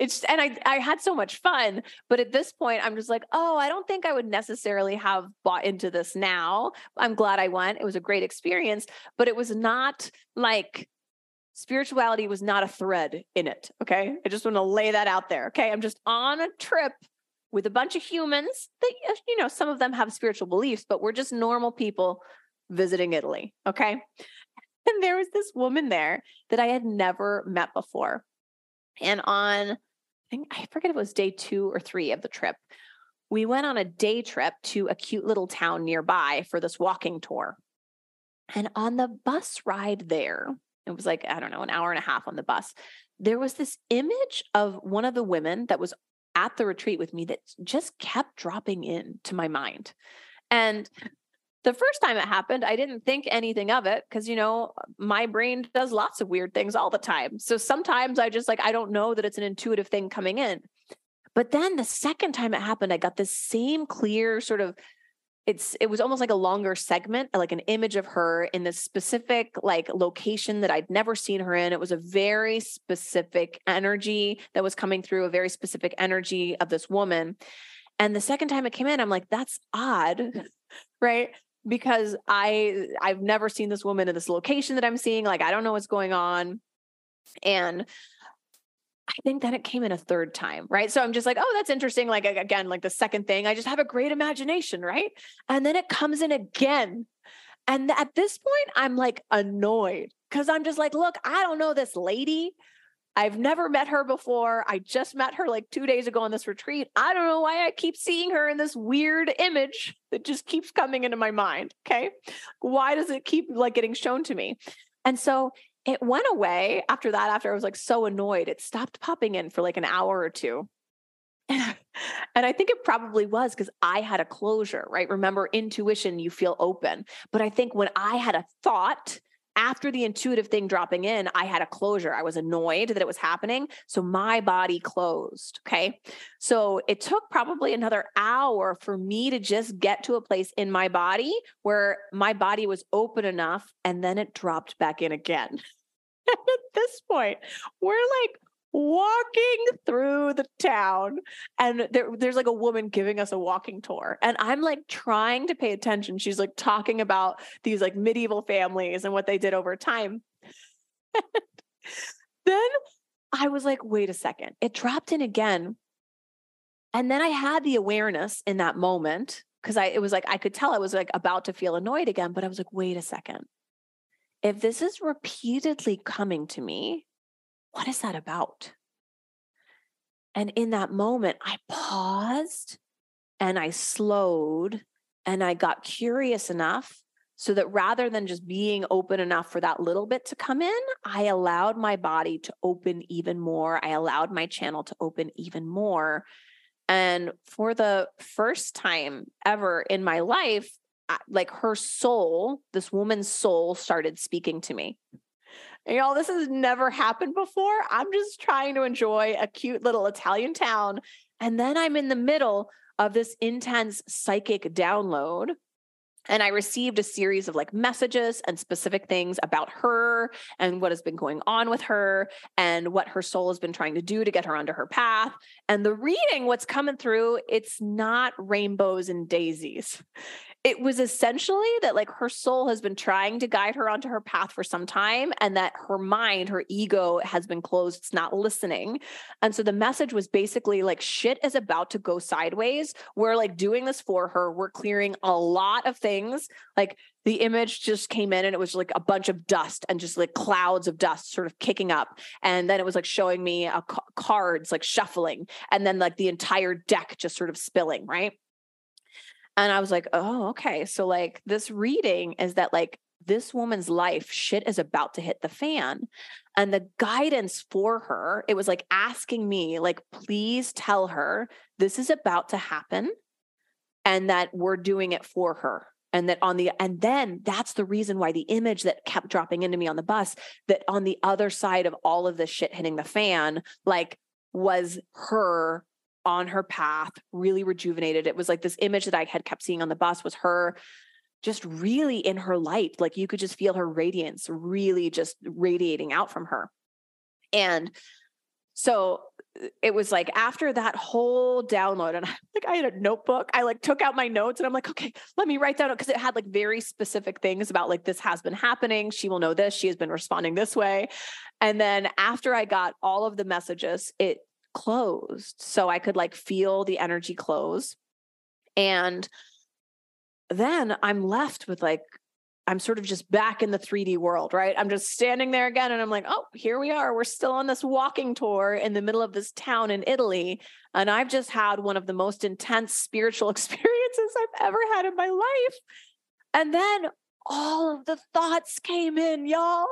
I had so much fun, but at this point I'm just like, oh, I don't think I would necessarily have bought into this now. I'm glad I went. It was a great experience, but it was not like spirituality was not a thread in it. Okay. I just want to lay that out there. Okay. I'm just on a trip with a bunch of humans that, some of them have spiritual beliefs, but we're just normal people visiting Italy. Okay. And there was this woman there that I had never met before. And I forget if it was day 2 or 3 of the trip, we went on a day trip to a cute little town nearby for this walking tour. And on the bus ride there, it was like, I don't know, an hour and a half on the bus. There was this image of one of the women that was at the retreat with me that just kept dropping into my mind. And the first time it happened, I didn't think anything of it because, my brain does lots of weird things all the time. So sometimes I just I don't know that it's an intuitive thing coming in. But then the second time it happened, I got this same clear sort of, it was almost like a longer segment, like an image of her in this specific location that I'd never seen her in. It was a very specific energy that was coming through, a very specific energy of this woman. And the second time it came in, I'm like, that's odd, right? Because I've never seen this woman in this location that I'm seeing. I don't know what's going on. And I think then it came in a third time, right? So I'm just like, oh, that's interesting. Again, the second thing, I just have a great imagination, right? And then it comes in again. And at this point, I'm annoyed because I'm just like, look, I don't know this lady. I've never met her before. I just met her 2 days ago on this retreat. I don't know why I keep seeing her in this weird image that just keeps coming into my mind. Okay. Why does it keep getting shown to me? And so it went away after that, after I was so annoyed, it stopped popping in for an hour or two. And I think it probably was because I had a closure, right? Remember, intuition, you feel open. But I think when I had a thought, after the intuitive thing dropping in, I had a closure. I was annoyed that it was happening. So my body closed. Okay. So it took probably another hour for me to just get to a place in my body where my body was open enough. And then it dropped back in again. And at this point, we're walking through the town and there's a woman giving us a walking tour, and I'm trying to pay attention. She's talking about these medieval families and what they did over time. Then I was wait a second, it dropped in again. And then I had the awareness in that moment because it was I could tell I was about to feel annoyed again, but I was wait a second, if this is repeatedly coming to me, what is that about? And in that moment, I paused and I slowed and I got curious enough so that rather than just being open enough for that little bit to come in, I allowed my body to open even more. I allowed my channel to open even more. And for the first time ever in my life, her soul, this woman's soul, started speaking to me. And this has never happened before. I'm just trying to enjoy a cute little Italian town. And then I'm in the middle of this intense psychic download. And I received a series of like messages and specific things about her and what has been going on with her and what her soul has been trying to do to get her onto her path. And the reading, what's coming through, it's not rainbows and daisies. It was essentially that like her soul has been trying to guide her onto her path for some time, and that her mind, her ego has been closed. It's not listening. And so the message was basically like, shit is about to go sideways. We're like doing this for her. We're clearing a lot of things. Like the image just came in and it was like a bunch of dust and just like clouds of dust sort of kicking up. And then it was like showing me cards like shuffling, and then like the entire deck just sort of spilling, right? And I was like, oh, okay. So like this reading is that like this woman's life, shit is about to hit the fan. And the guidance for her, it was like asking me, like, please tell her this is about to happen and that we're doing it for her. And that and then that's the reason why the image that kept dropping into me on the bus, that on the other side of all of this shit hitting the fan, like was her on her path, really rejuvenated. It was like this image that I had kept seeing on the bus was her just really in her light. Like you could just feel her radiance really just radiating out from her. And so it was like after that whole download, and I had a notebook, I like took out my notes and I'm like, okay, let me write down, because it had like very specific things about like, this has been happening. She will know this. She has been responding this way. And then after I got all of the messages, it closed. So I could like feel the energy close. And then I'm left with like, I'm sort of just back in the 3D world, right? I'm just standing there again. And I'm like, oh, here we are. We're still on this walking tour in the middle of this town in Italy. And I've just had one of the most intense spiritual experiences I've ever had in my life. And then all of the thoughts came in, y'all,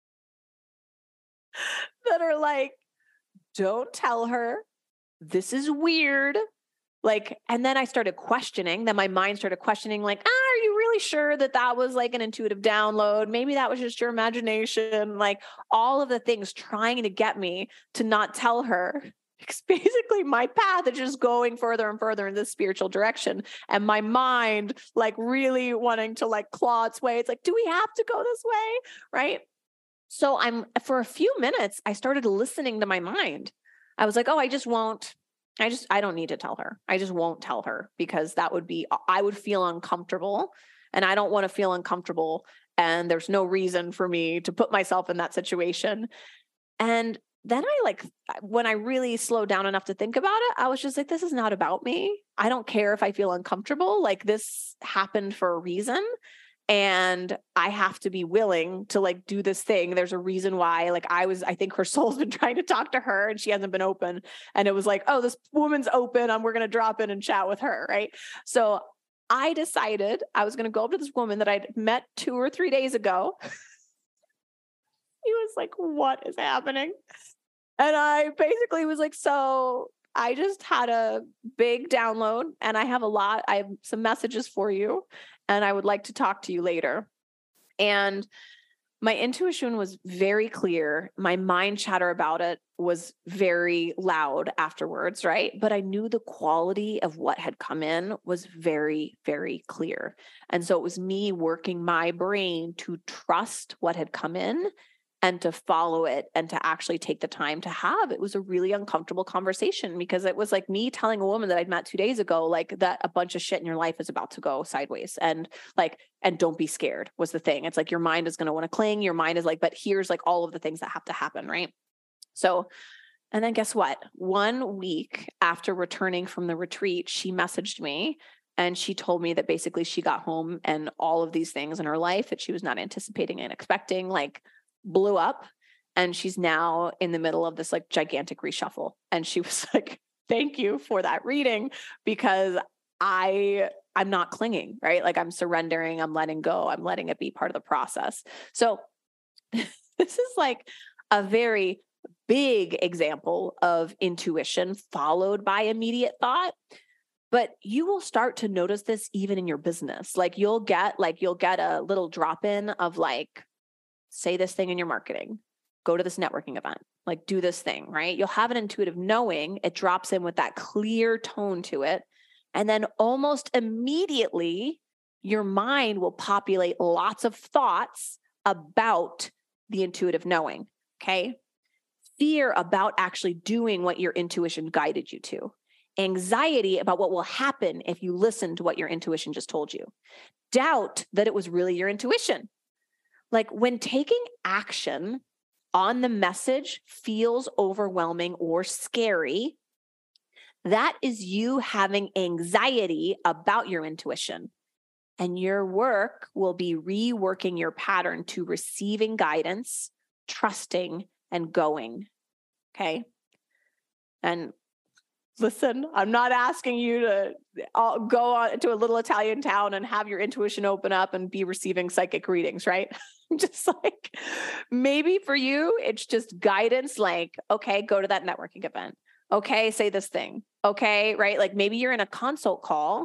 that are like, don't tell her. This is weird. Like, and then I started questioning, then my mind started questioning, like, are you really sure that that was like an intuitive download? Maybe that was just your imagination. Like all of the things trying to get me to not tell her. Because basically my path is just going further and further in this spiritual direction. And my mind, like really wanting to like claw its way. It's like, do we have to go this way? Right. So for a few minutes, I started listening to my mind. I was like, oh, I don't need to tell her. I just won't tell her, because I would feel uncomfortable, and I don't want to feel uncomfortable. And there's no reason for me to put myself in that situation. And then when I really slowed down enough to think about it, I was just like, this is not about me. I don't care if I feel uncomfortable. Like this happened for a reason. And I have to be willing to like do this thing. There's a reason why, like I think her soul's been trying to talk to her and she hasn't been open. And it was like, oh, this woman's open. We're going to drop in and chat with her. Right. So I decided I was going to go up to this woman that I'd met 2 or 3 days ago. He was like, what is happening? And I basically was like, so I just had a big download and I have some messages for you and I would like to talk to you later. And my intuition was very clear. My mind chatter about it was very loud afterwards, right? But I knew the quality of what had come in was very, very clear. And so it was me working my brain to trust what had come in and to follow it and to actually take the time to have. It was a really uncomfortable conversation, because it was like me telling a woman that I'd met 2 days ago, like that a bunch of shit in your life is about to go sideways, and don't be scared was the thing. It's like your mind is going to want to cling. Your mind is like, but here's like all of the things that have to happen. Right. So, and then guess what? 1 week after returning from the retreat, she messaged me and she told me that basically she got home and all of these things in her life that she was not anticipating and expecting, like, blew up, and she's now in the middle of this like gigantic reshuffle. And she was like, thank you for that reading, because I'm not clinging, right? Like I'm surrendering, I'm letting go, I'm letting it be part of the process. So this is like a very big example of intuition followed by immediate thought. But you will start to notice this even in your business. Like you'll get a little drop in of like, say this thing in your marketing, go to this networking event, like do this thing, right? You'll have an intuitive knowing. It drops in with that clear tone to it. And then almost immediately your mind will populate lots of thoughts about the intuitive knowing, okay? Fear about actually doing what your intuition guided you to. Anxiety about what will happen if you listen to what your intuition just told you. Doubt that it was really your intuition. Like when taking action on the message feels overwhelming or scary, that is you having anxiety about your intuition. And your work will be reworking your pattern to receiving guidance, trusting, and going. Okay. And listen, I'm not asking you to go on to a little Italian town and have your intuition open up and be receiving psychic readings, right? Just like maybe for you, it's just guidance like, okay, go to that networking event. Okay, say this thing. Okay, right? Like maybe you're in a consult call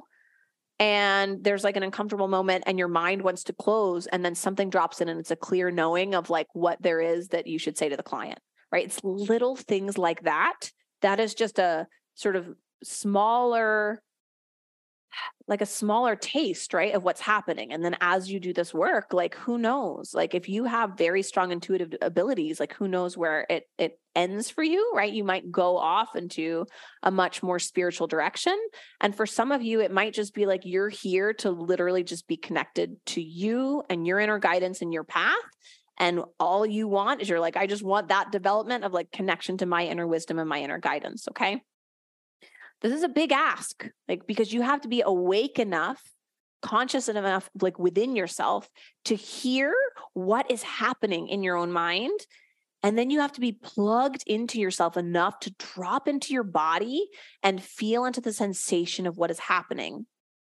and there's like an uncomfortable moment and your mind wants to close and then something drops in and it's a clear knowing of like what there is that you should say to the client, right? It's little things like that. That is just a sort of smaller, like a smaller taste, right, of what's happening. And then as you do this work, like who knows? Like if you have very strong intuitive abilities, like who knows where it ends for you, right? You might go off into a much more spiritual direction. And for some of you, it might just be like you're here to literally just be connected to you and your inner guidance and your path. And all you want is you're like, I just want that development of like connection to my inner wisdom and my inner guidance. Okay. This is a big ask, like, because you have to be awake enough, conscious enough, like within yourself to hear what is happening in your own mind. And then you have to be plugged into yourself enough to drop into your body and feel into the sensation of what is happening.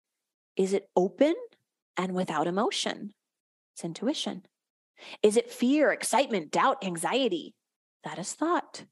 Is it open and without emotion? It's intuition. Is it fear, excitement, doubt, anxiety? That is thought.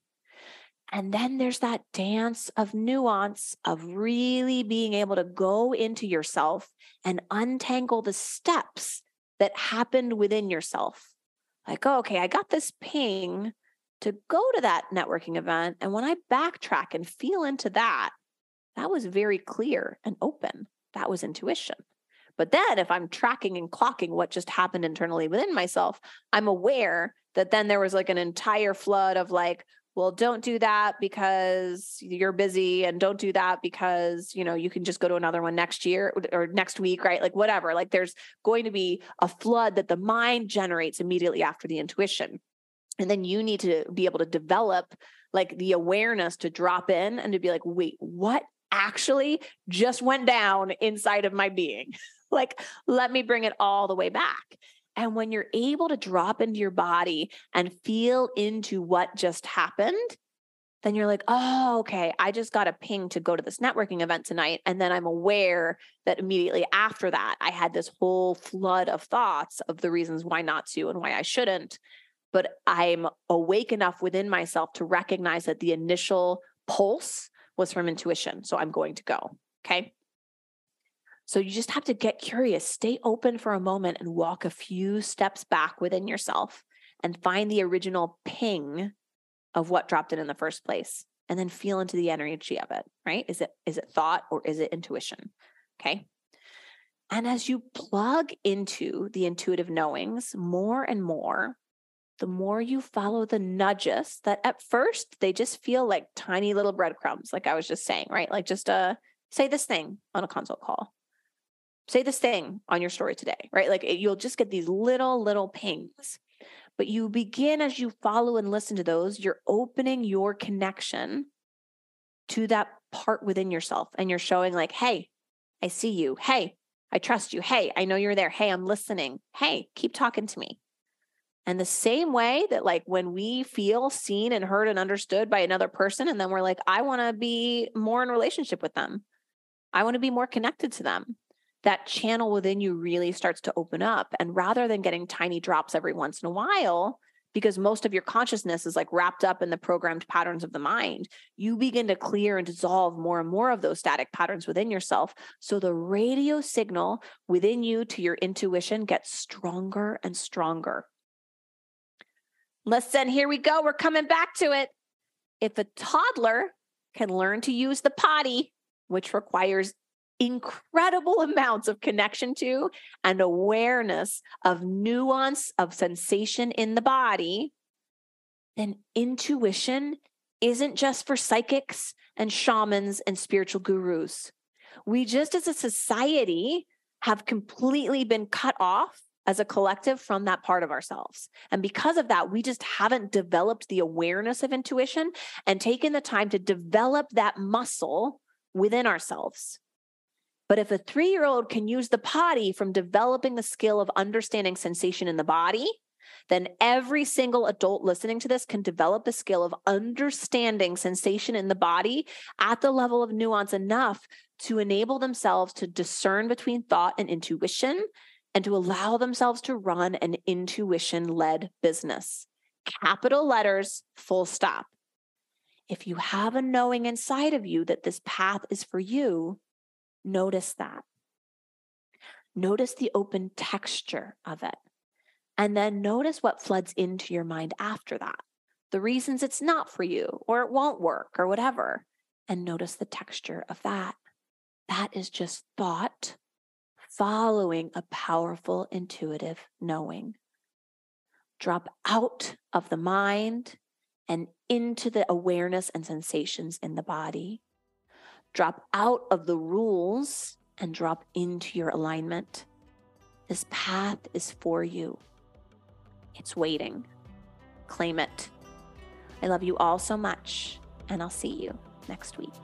And then there's that dance of nuance of really being able to go into yourself and untangle the steps that happened within yourself. Like, oh, okay, I got this ping to go to that networking event. And when I backtrack and feel into that, that was very clear and open. That was intuition. But then if I'm tracking and clocking what just happened internally within myself, I'm aware that then there was like an entire flood of like, well, don't do that because you're busy, and don't do that because, you know, you can just go to another one next year or next week, right? Like whatever, like there's going to be a flood that the mind generates immediately after the intuition. And then you need to be able to develop like the awareness to drop in and to be like, wait, what actually just went down inside of my being? Like, let me bring it all the way back. And when you're able to drop into your body and feel into what just happened, then you're like, oh, okay, I just got a ping to go to this networking event tonight. And then I'm aware that immediately after that, I had this whole flood of thoughts of the reasons why not to and why I shouldn't. But I'm awake enough within myself to recognize that the initial pulse was from intuition. So I'm going to go. Okay. So you just have to get curious, stay open for a moment and walk a few steps back within yourself and find the original ping of what dropped in the first place, and then feel into the energy of it, right? Is it thought or is it intuition? Okay. And as you plug into the intuitive knowings more and more, the more you follow the nudges that at first they just feel like tiny little breadcrumbs, like I was just saying, right? Like just say this thing on a consult call. Say this thing on your story today, right? Like you'll just get these little pings, but you begin as you follow and listen to those, you're opening your connection to that part within yourself. And you're showing like, hey, I see you. Hey, I trust you. Hey, I know you're there. Hey, I'm listening. Hey, keep talking to me. And the same way that like when we feel seen and heard and understood by another person, and then we're like, I want to be more in relationship with them. I want to be more connected to them. That channel within you really starts to open up. And rather than getting tiny drops every once in a while, because most of your consciousness is like wrapped up in the programmed patterns of the mind, you begin to clear and dissolve more and more of those static patterns within yourself. So the radio signal within you to your intuition gets stronger and stronger. Listen, here we go. We're coming back to it. If a toddler can learn to use the potty, which requires incredible amounts of connection to and awareness of nuance of sensation in the body, then intuition isn't just for psychics and shamans and spiritual gurus. We just as a society have completely been cut off as a collective from that part of ourselves. And because of that, we just haven't developed the awareness of intuition and taken the time to develop that muscle within ourselves. But if a 3-year-old can use the potty from developing the skill of understanding sensation in the body, then every single adult listening to this can develop the skill of understanding sensation in the body at the level of nuance enough to enable themselves to discern between thought and intuition and to allow themselves to run an intuition-led business. Capital letters, full stop. If you have a knowing inside of you that this path is for you, notice that. Notice the open texture of it. And then notice what floods into your mind after that. The reasons it's not for you, or it won't work, or whatever. And notice the texture of that. That is just thought following a powerful, intuitive knowing. Drop out of the mind and into the awareness and sensations in the body. Drop out of the rules and drop into your alignment. This path is for you. It's waiting. Claim it. I love you all so much, and I'll see you next week.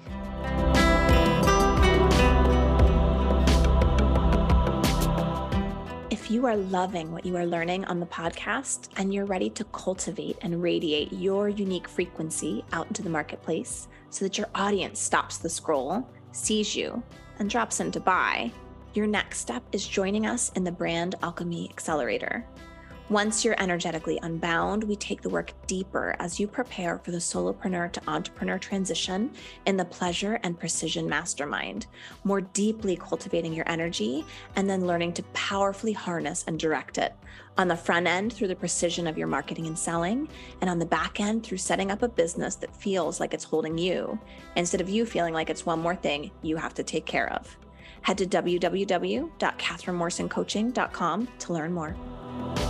If you are loving what you are learning on the podcast and you're ready to cultivate and radiate your unique frequency out into the marketplace so that your audience stops the scroll, sees you, and drops in to buy, your next step is joining us in the Brand Alchemy Accelerator. Once you're energetically unbound, we take the work deeper as you prepare for the solopreneur to entrepreneur transition in the Pleasure and Precision Mastermind, more deeply cultivating your energy and then learning to powerfully harness and direct it. On the front end, through the precision of your marketing and selling, and on the back end, through setting up a business that feels like it's holding you, instead of you feeling like it's one more thing you have to take care of. Head to www.catherinemorrisoncoaching.com to learn more.